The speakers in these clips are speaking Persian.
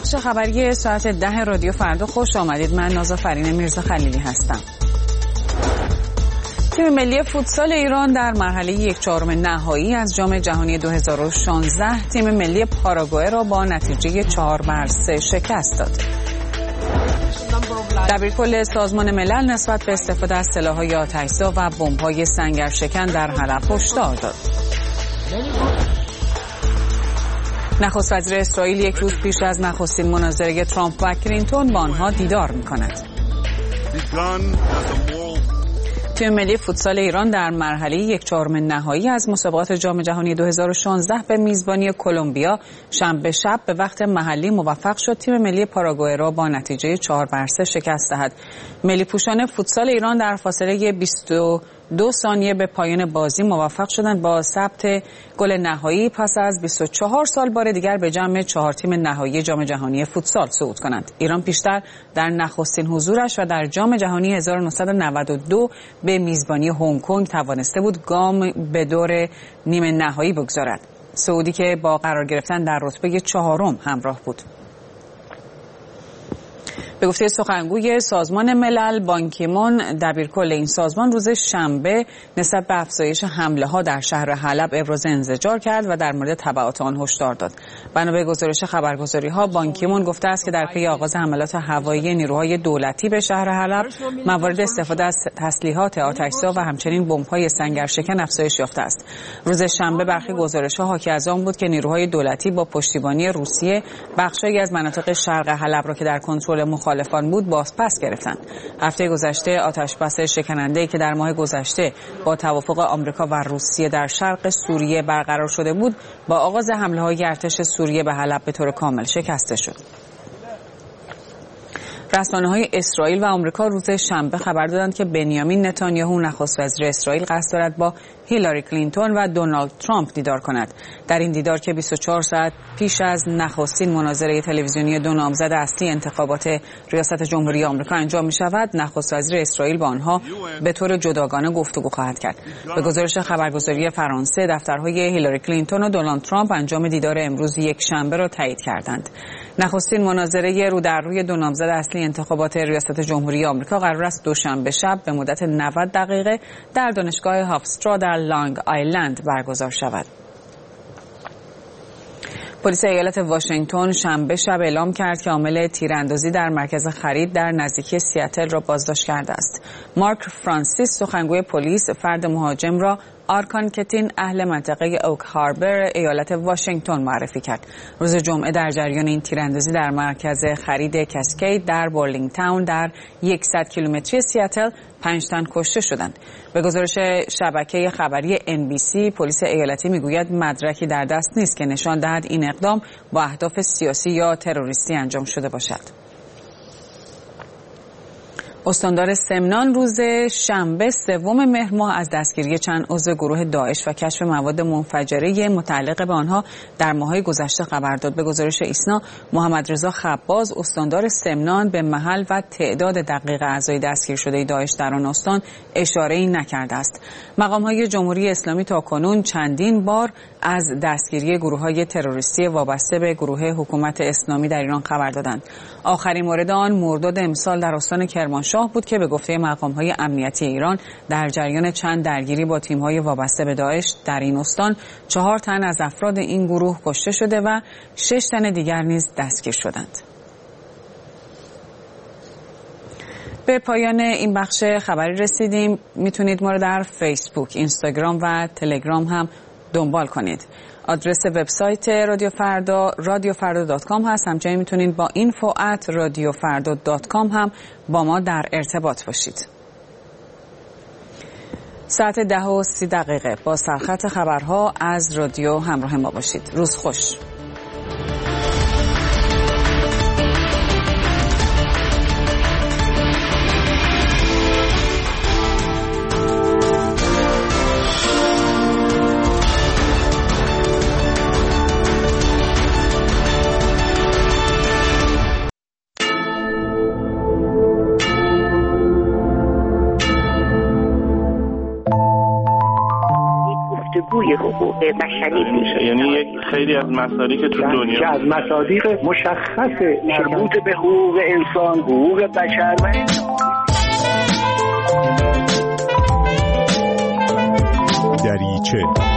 بخش خبری ساعت 10 رادیو فردا خوش آمدید. من نازافرین میرزا خلیلی هستم. تیم ملی فوتسال ایران در مرحله 1/4 نهایی از جام جهانی 2016 تیم ملی پاراگوئه را با نتیجه 4-3 شکست داد. دبیرکل سازمان ملل نسبت به استفاده از سلاح‌های آتش‌زا و بمب‌های سنگرشکن در حلب هشدار داد. نخست وزیر اسرائیل یک روز پیش از نخستین مناظره ترامپ و کلینتون با آنها دیدار می‌کند. تیم ملی فوتسال ایران در مرحله 1/4 نهایی از مسابقات جام جهانی 2016 به میزبانی کلمبیا شنبه شب به وقت محلی موفق شد تیم ملی پاراگوئه را با نتیجه 4-3 شکست دهد. ملی پوشان فوتسال ایران در فاصله 22 ثانیه به پایان بازی موفق شدند با ثبت گل نهایی پس از 24 سال بار دیگر به جمع 4 تیم نهایی جام جهانی فوتسال صعود کنند. ایران پیشتر در نخستین حضورش و در جام جهانی 1992 به میزبانی هنگ کنگ توانسته بود گام به دور نیمه نهایی بگذارد. صعودی که با قرار گرفتن در رتبه 4 همراه بود. به گفته سخنگوی سازمان ملل بان کی مون، دبیرکل این سازمان روز شنبه نسبت به افزایش حمله‌ها در شهر حلب ابراز انزجار کرد و در مورد تبعات آن هشدار داد. بنا به گزارش خبرگزاری‌ها بان کی مون گفته است که در پی آغاز حملات هوایی نیروهای دولتی به شهر حلب، موارد استفاده از تسلیحات آتش‌زا و همچنین بمب‌های سنگرشکن افزایش یافته است. روز شنبه برخی گزارش‌ها حاکی از آن بود که نیروهای دولتی با پشتیبانی روسیه بخشی از مناطق شرق حلب را که در کنترل مخالفان بود بازپس گرفتند. هفته گذشته آتش‌بس شکننده‌ای که در ماه گذشته با توافق آمریکا و روسیه در شرق سوریه برقرار شده بود، با آغاز حمله‌های ارتش سوریه به حلب به طور کامل شکسته شد. رسانه‌های اسرائیل و آمریکا روز شنبه خبر دادند که بنیامین نتانیاهو نخست وزیر اسرائیل قصد دارد با هیلاری کلینتون و دونالد ترامپ دیدار کند. در این دیدار که 24 ساعت پیش از نخستین مناظره تلویزیونی دو نامزد اصلی انتخابات ریاست جمهوری آمریکا انجام می‌شود، نخست وزیر اسرائیل با آنها به طور جداگانه گفتگو خواهد کرد. به گزارش خبرگزاری فرانسه، دفترهای هیلاری کلینتون و دونالد ترامپ انجام دیدار امروز یک شنبه را تایید کردند. نخستین مناظره رو در روی دو نامزد اصلی انتخابات ریاست جمهوری آمریکا قرار است دوشنبه شب به مدت 90 دقیقه در دانشگاه هافسترا در لانگ آیلند برگزار شود. پلیس ایالت واشنگتن شنبه شب اعلام کرد که عامل تیراندازی در مرکز خرید در نزدیکی سیاتل را بازداشت کرده است. مارک فرانسیس، سخنگوی پلیس، فرد مهاجم را آرکان کتین، اهل منطقه اوک هاربر ایالت واشنگتن معرفی کرد. روز جمعه در جریان این تیراندازی در مرکز خرید کاسکید در بورلینگ تاون در 100 کیلومتری سیاتل 5 تن کشته شدند. به گزارش شبکه خبری NBC، پلیس ایالتی میگوید مدرکی در دست نیست که نشان دهد این اقدام با اهداف سیاسی یا تروریستی انجام شده باشد. استاندار سمنان روز شنبه 3 مهر ماه از دستگیری چند عضو گروه داعش و کشف مواد منفجره متعلق به آنها در ماه‌های گذشته خبر داد. به گزارش ایسنا، محمد رضا خباز، استاندار سمنان، به محل و تعداد دقیق اعضای دستگیر شده داعش در آن استان اشاره‌ای نکرده است. مقام‌های جمهوری اسلامی تاکنون چندین بار از دستگیری گروه‌های تروریستی وابسته به گروه حکومت اسلامی در ایران خبر دادند. آخرین مورد آن مرداد امسال در استان کرمانشاه بود که به گفته مقام‌های امنیتی ایران در جریان چند درگیری با تیم‌های وابسته به داعش در این استان 4 تن از افراد این گروه کشته شده و 6 تن دیگر نیز دستگیر شدند. به پایان این بخش خبری رسیدیم. میتونید ما رو در فیسبوک، اینستاگرام و تلگرام هم دنبال کنید. آدرس وبسایت رادیو فردا radiofrda.com هست. همچنین میتونید با info@radiofarda.com هم با ما در ارتباط باشید. ساعت 10:30 با سرخط خبرها از رادیو همراه ما باشید. روز خوش. جوی حقوق بشری میشه. یعنی یک خیلی از مصادیق که تو دنیا که از مصادیق مشخص مربوط به حقوق انسان، حقوق بشر و دریچه.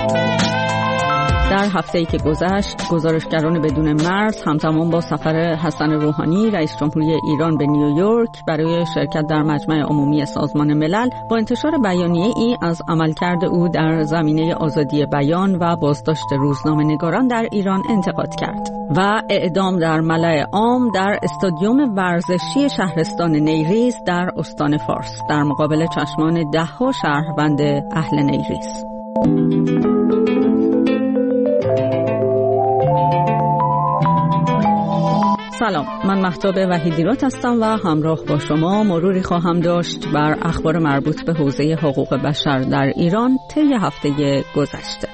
در هفته‌ای که گذشت، گزارشگران بدون مرز همزمان با سفر حسن روحانی رئیس جمهوری ایران به نیویورک برای شرکت در مجمع عمومی سازمان ملل با انتشار بیانیه‌ای از عملکرد او در زمینه آزادی بیان و بازداشت روزنامه‌نگاران در ایران انتقاد کرد و اعدام در ملأ عام در استادیوم ورزشی شهرستان نیریز در استان فارس در مقابل چشمان ده‌ها شهروند اهل نیریز. سلام، من مهتاب وحیدیرات هستم و همراه با شما مروری خواهم داشت بر اخبار مربوط به حوزه حقوق بشر در ایران طی هفته گذشته.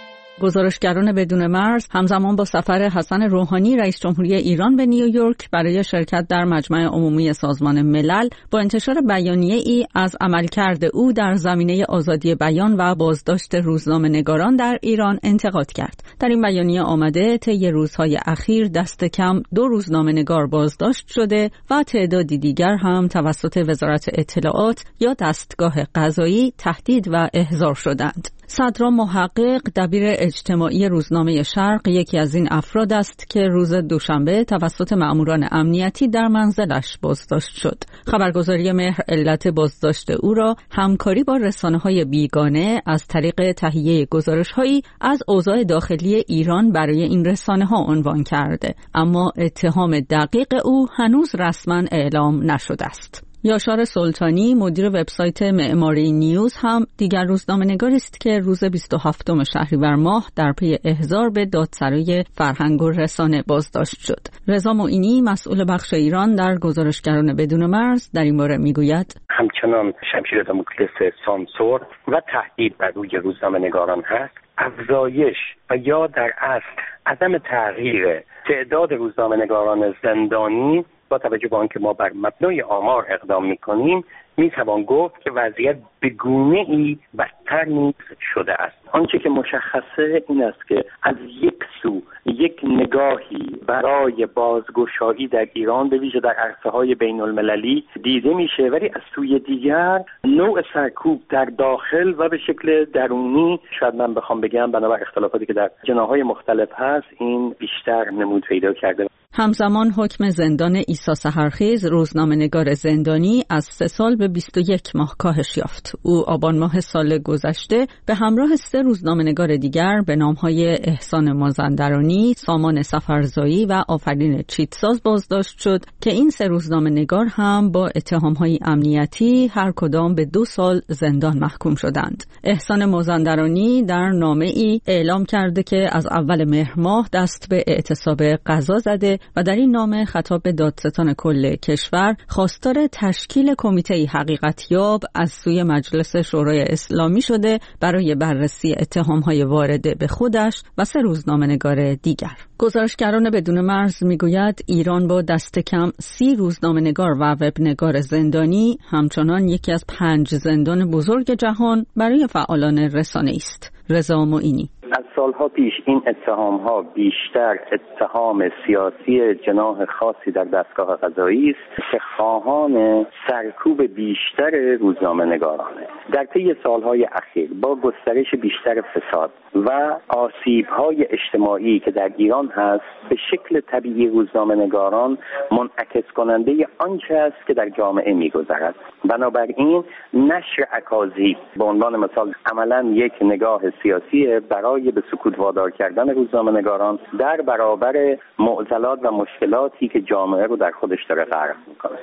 گزارشگران بدون مرز همزمان با سفر حسن روحانی رئیس جمهوری ایران به نیویورک برای شرکت در مجمع عمومی سازمان ملل با انتشار بیانیه‌ای از عملکرد او در زمینه آزادی بیان و بازداشت روزنامه‌نگاران در ایران انتقاد کرد. در این بیانیه آمده طی روزهای اخیر دست کم 2 روزنامه‌نگار بازداشت شده و تعدادی دیگر هم توسط وزارت اطلاعات یا دستگاه قضایی تهدید و احضار شدند. صدرا محقق دبیر اجتماعی روزنامه شرق یکی از این افراد است که روز دوشنبه توسط مأموران امنیتی در منزلش بازداشت شد. خبرگزاری مهر علت بازداشت او را همکاری با رسانه‌های بیگانه از طریق تهیه گزارش‌هایی از اوضاع داخلی ایران برای این رسانه‌ها عنوان کرده، اما اتهام دقیق او هنوز رسما اعلام نشده است. یاشار سلطانی مدیر وبسایت معماری نیوز هم دیگر روزنامه‌نگاری است که روز 27 شهریور ماه در پی احضار به دادسرای فرهنگ و رسانه بازداشت شد. رضا معینی مسئول بخش ایران در گزارشگران بدون مرز در این باره میگوید همچنان شمشیر دموکلس سانسور و تهدید بر روی روزنامه‌نگاران هست. افزایش و یا در اصل عدم تغییر تعداد روزنامه‌نگاران زندانی با توجه به آنکه ما بر مبنای آمار اقدام می‌کنیم میتوان گفت که وضعیت به گونه‌ای بدتر نیز شده است. آنچه که مشخصه این است که از یک سو یک نگاهی برای بازگشایی در ایران به ویژه در عرصه‌های بین‌المللی دیده میشه، ولی از سوی دیگر نوع سرکوب در داخل و به شکل درونی، شاید من بخوام بگم بنابر اختلافاتی که در جناح‌های مختلف هست، این بیشتر نمود پیدا کرده. همزمان حکم زندان عیسی سحرخیز روزنامه‌نگار زندانی از 3 سال به 21 ماه کاهش یافت. او آبان ماه سال گذشته به همراه 3 روزنامه‌نگار دیگر به نام‌های احسان مازندرانی، سامان سفرزایی و آفرین چیتساز بازداشت شد که این 3 روزنامه‌نگار هم با اتهام‌های امنیتی هر کدام به 2 سال زندان محکوم شدند. احسان مازندرانی در نامه‌ای اعلام کرده که از اول مهر ماه دست به اعتصاب قضا زده و در این نامه خطاب به دادستان کل کشور خواستار تشکیل کمیته حقیقتیاب از سوی مجلس شورای اسلامی شده برای بررسی اتهام‌های وارده به خودش و 3 روزنامه‌نگار دیگر. گزارشگران بدون مرز میگوید ایران با دست کم 30 روزنامه‌نگار و وبنگار زندانی همچنان یکی از 5 زندان بزرگ جهان برای فعالان رسانه‌ای است. رضا معینی از سالها پیش این اتهام‌ها بیشتر اتهام سیاسی جناح خاصی در دستگاه قضایی است که خواهان سرکوب بیشتر روزنامه‌نگارانه. در طی سالهای اخیر با گسترش بیشتر فساد و آسیب‌های اجتماعی که در ایران هست، به شکل طبیعی روزنامه‌نگاران منعکس کننده آنچه است که در جامعه می‌گذرد. بنابراین نشر اکاذیب به عنوان مثال عملاً یک نگاه سیاسی برای به سکوت وادار کردن روزنامه‌نگاران در برابر معضلات و مشکلاتی که جامعه رو در خودش داره غرق می‌کنه.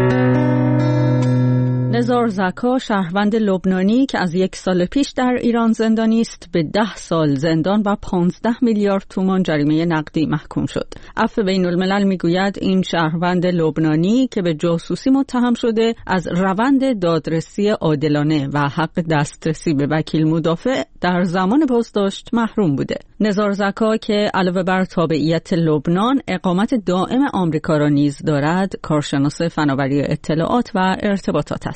نزار زکا شهروند لبنانی که از 1 سال پیش در ایران زندانی است به 10 سال زندان و 15 میلیارد تومان جریمه نقدی محکوم شد. عفو بین‌الملل میگوید این شهروند لبنانی که به جاسوسی متهم شده از روند دادرسی عادلانه و حق دسترسی به وکیل مدافع در زمان بازداشت محروم بوده. نزار زکا که علاوه بر تابعیت لبنان اقامت دائم آمریکا را نیز دارد، کارشناس فناوری اطلاعات و ارتباطات است.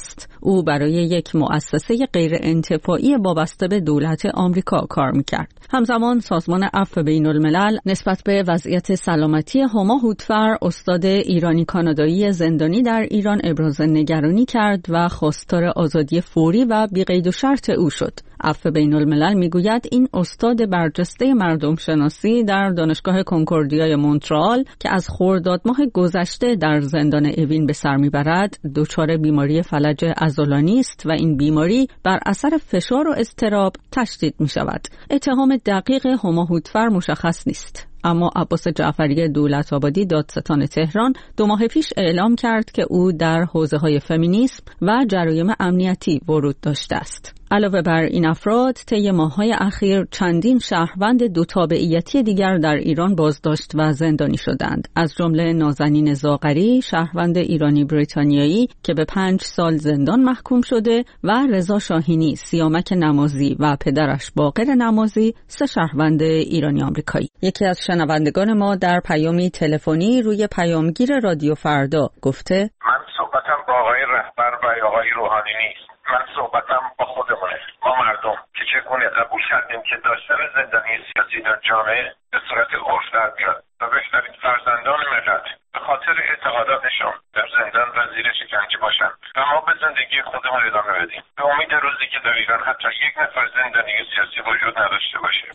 است. او برای یک مؤسسه غیر انتفاعی وابسته به دولت آمریکا کار می‌کرد. همزمان سازمان عفو بین‌الملل نسبت به وضعیت سلامتی هما هوتفر، استاد ایرانی کانادایی زندانی در ایران، ابراز نگرانی کرد و خواستار آزادی فوری و بی قید و شرط او شد. عفو بین‌الملل میگوید این استاد برجسته مردم شناسی در دانشگاه کنکوردیای مونترال که از خرداد ماه گذشته در زندان اوین به سر میبرد، دچار بیماری فلج عضلانی است و این بیماری بر اثر فشار و اضطراب تشدید می شود. اتهام دقیق هما هوتفر مشخص نیست. اما عباس جعفری دولت‌آبادی دادستان تهران 2 ماه پیش اعلام کرد که او در حوزه‌های فمینیسم و جرایم امنیتی ورود داشته است. علاوه بر این افراد، طی ماه‌های اخیر چندین شهروند 2 تابعیتی دیگر در ایران بازداشت و زندانی شدند. از جمله نازنین زاغری، شهروند ایرانی بریتانیایی که به 5 سال زندان محکوم شده و رضا شاهینی، سیامک نمازی و پدرش باقر نمازی، 3 شهروند ایرانی آمریکایی. یکی از شنوندگان ما در پیامی تلفنی روی پیامگیر رادیو فردا گفته: من صحبتم با آقای رهبر و آقای روحانی نیست. من صحبتم با خودمونه، ما مردم که چگونه قبول کردیم که داشتن زندانی سیاسی در جامعه به صورت عرف در بیاد و بهترین فرزندان ملت به خاطر اعتقاداتشون در زندان و زیر شکنجه باشن و ما به زندگی خودمون ادامه بدیم به امید روزی که در ایران حتی 1 نفر زندانی سیاسی وجود نداشته باشه.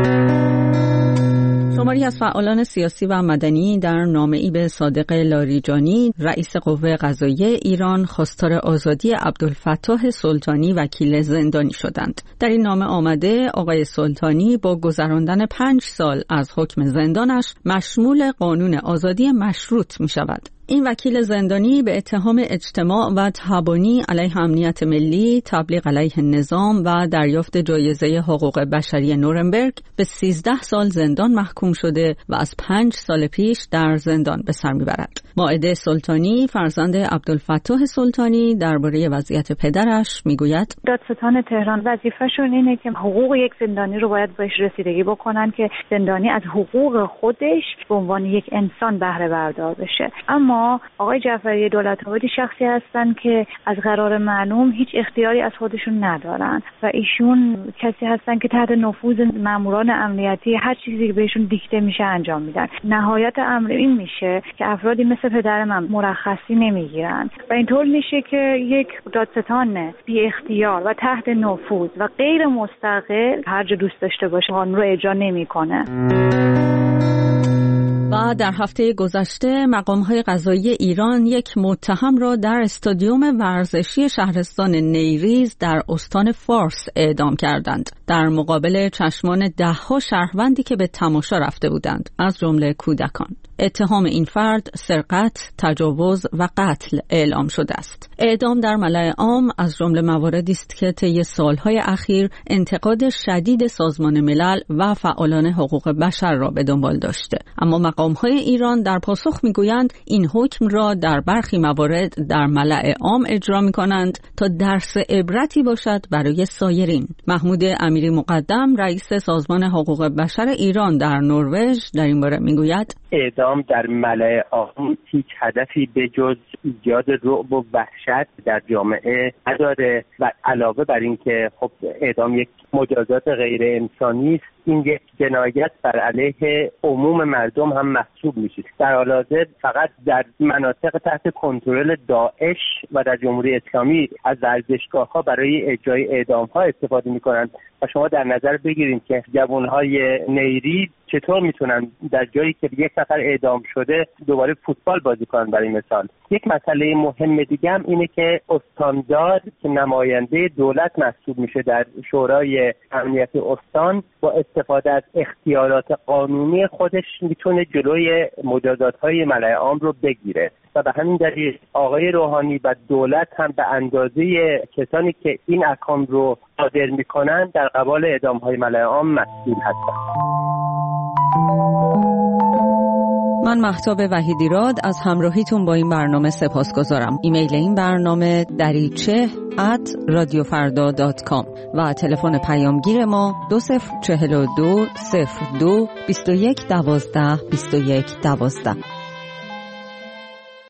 شماری از فعالان سیاسی و مدنی در نامه‌ای به صادق لاریجانی، رئیس قوه قضاییه ایران، خواستار آزادی عبدالفتاح سلطانی وکیل زندانی شدند. در این نامه آمده آقای سلطانی با گذراندن 5 سال از حکم زندانش مشمول قانون آزادی مشروط می شود. این وکیل زندانی به اتهام اجتماع و تبانی علیه امنیت ملی، تبلیغ علیه نظام و دریافت جایزه حقوق بشری نورنبرگ به 13 سال زندان محکوم شده و از 5 سال پیش در زندان به سر میبرد. مائده سلطانی، فرزند عبدالفتاح سلطانی، درباره وضعیت پدرش میگوید: دادستان تهران وظیفه‌شون اینه که حقوق یک زندانی رو باید بهش رسیدگی بکنن که زندانی از حقوق خودش به عنوان یک انسان بهره بردار بشه. اما آقای جعفری دولت‌آبادی شخصی هستن که از قرار معلوم هیچ اختیاری از خودشون ندارن و ایشون کسی هستن که تحت نفوذ ماموران امنیتی هر چیزی که بهشون دیکته میشه انجام میدن. نهایت امر این میشه که افرادی مثل پدر من مرخصی نمیگیرن و اینطور میشه که یک دادستان بی اختیار و تحت نفوذ و غیر مستقل هر جا دوست داشته باشه قانون رو اجرا نمیکنه. و در هفته گذشته مقام‌های قضایی ایران یک متهم را در استادیوم ورزشی شهرستان نیریز در استان فارس اعدام کردند، در مقابل چشمان 10 شهروندی که به تماشا رفته بودند، از جمله کودکان. اتهام این فرد سرقت، تجاوز و قتل اعلام شده است. اعدام در ملأ عام از جمله مواردی است که طی سالهای اخیر انتقاد شدید سازمان ملل و فعالان حقوق بشر را به دنبال داشته. اما مقام‌های ایران در پاسخ می‌گویند این حکم را در برخی موارد در ملأ عام اجرا می‌کنند تا درس عبرتی باشد برای سایرین. محمود امیری مقدم، رئیس سازمان حقوق بشر ایران در نروژ، در این باره می‌گوید: اعدام در ملأ عام هیچ هدفی به جز ایجاد رعب و وحشت در جامعه نداره و علاوه بر این که خب اعدام یک مجازات غیر انسانی است، این یک جنایت بر علیه عموم مردم هم محسوب میشه. در حال حاضر فقط در مناطق تحت کنترل داعش و در جمهوری اسلامی از ورزشگاه‌ها برای اجرای اعدام‌ها استفاده می‌کنند و شما در نظر بگیرید که جوان‌های نیری چطور میتونن در جایی که یک نفر اعدام شده دوباره فوتبال بازی کنن. برای مثال یک مسئله مهم دیگه هم اینه که استاندار که نماینده دولت محسوب میشه در شورای امنیت استان با استفاده از اختیارات قانونی خودش میتونه جلوی مجازات‌های ملأ عام رو بگیره و به همین دلیل آقای روحانی و دولت هم به اندازه کسانی که این احکام رو صادر میکنن در قبال اعدام‌های ملأ عام مسئول هستند. من مهتاب وحیدیراد از همراهیتون با این برنامه سپاسگزارم. ایمیل این برنامه dariche@radiofarda.com و تلفن پیامگیر ما 2042 02 21 12 21 12.